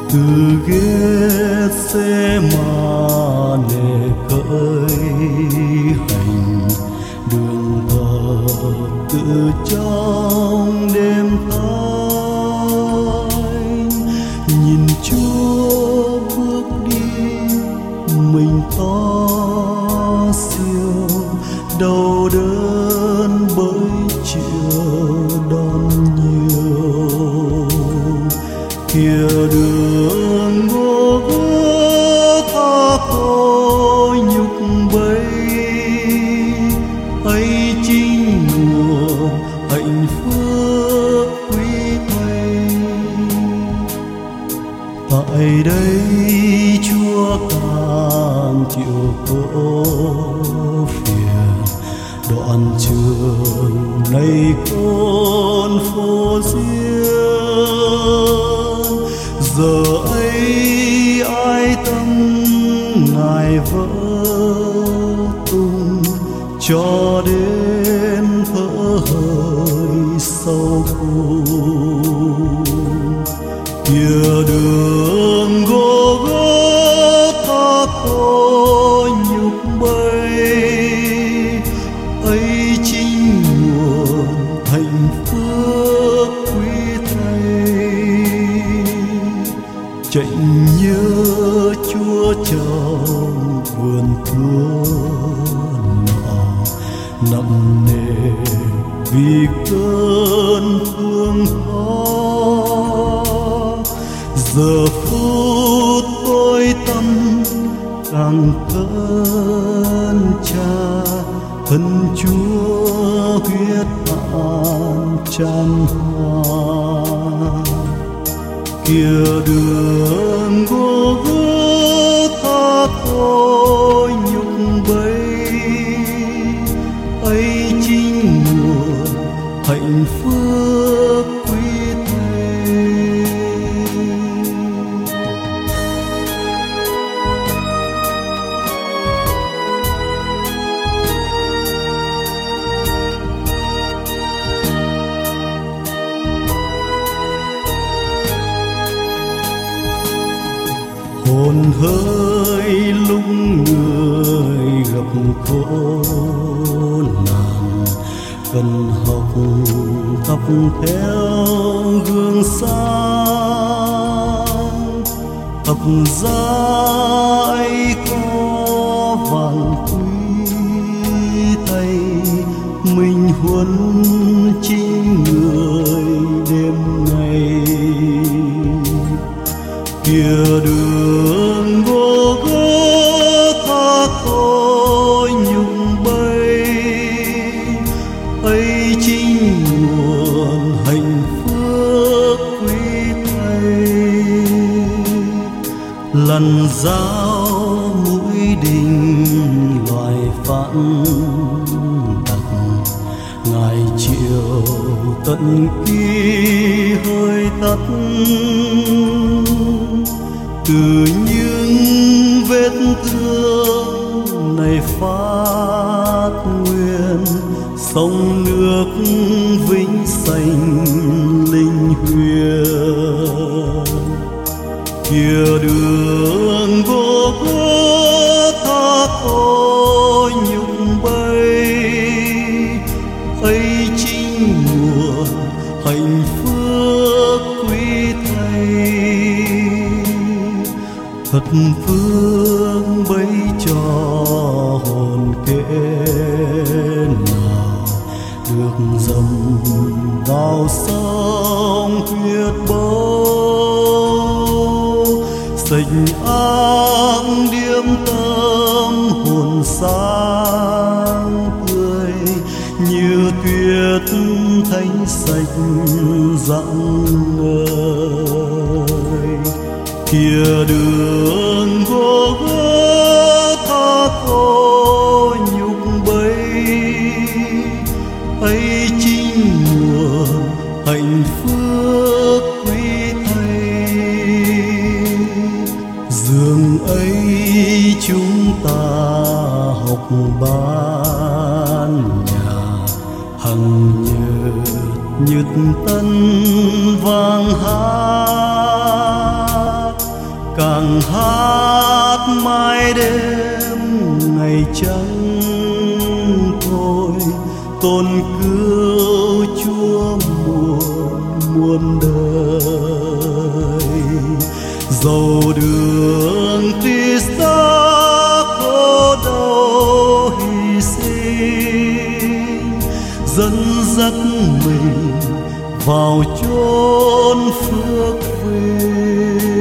từ Gethsemane khởi hành đường thập tự trong đêm thánh, nhìn Chúa bước đi mình to siêu, đau đớn bởi chiều đón nhiều. Kia đường Gô-gô-tha khôi nhục bấy, ấy chính nguồn hạnh phúc quý Thầy. Tại đây Chúa càng chịu khổ phiền, đoạn trường này con phố riêng. Giờ ấy ai tâm Ngài vỡ tung, cho đến thở hơi sau cùng. Kia đường Gô-gô-tha khôi nhục bấy, ấy chính nguồn hạnh phúc quý Thầy. Chạy nhớ Chúa trong vườn thuở nọ, nặng nề vì cơn thương khó. Giờ phút tôi tâm càng cơn cha, thân Chúa huyết hạn chan hòa. Kia đường Gô-gô-tha khôi nhục bấy, ấy chính nguồn hạnh phúc quý Thầy. Hồn hơi lúc người gặp khổ nạn, cần học tập theo gương sáng. Tập giá ấy có vạn quý Thầy, mình huấn chính người đêm ngày. Kia đường Gô-gô-tha khôi nhục bấy, ấy chính nguồn hạnh phúc quý Thầy. Lần giáo mũi đinh loài phản tặc, Ngài chịu tận khi hơi tắt. Từ những vết thương này phát nguyên, sông nước vĩnh sanh linh huyền. Kia đường Gô-gô-tha khôi nhục bấy, ấy chính nguồn hạnh phúc quý Thầy. Thật phước bấy cho hồn kẻ nào được dầm vào sông huyết bầu. Sạch áng điềm tâm hồn sáng tươi, như tuyết thánh sạch rạng ngời. Kia đường Gô-gô-tha khôi nhục bấy, ấy chính nguồn hạnh phúc quý Thầy. Giường ấy chúng ta học ban nhà, hằng nhật tân vang hát. tôn cứu Chúa muôn đời. Dầu đường tuy xa khổ đau hy sinh, dẫn dắt mình vào chốn phước vinh.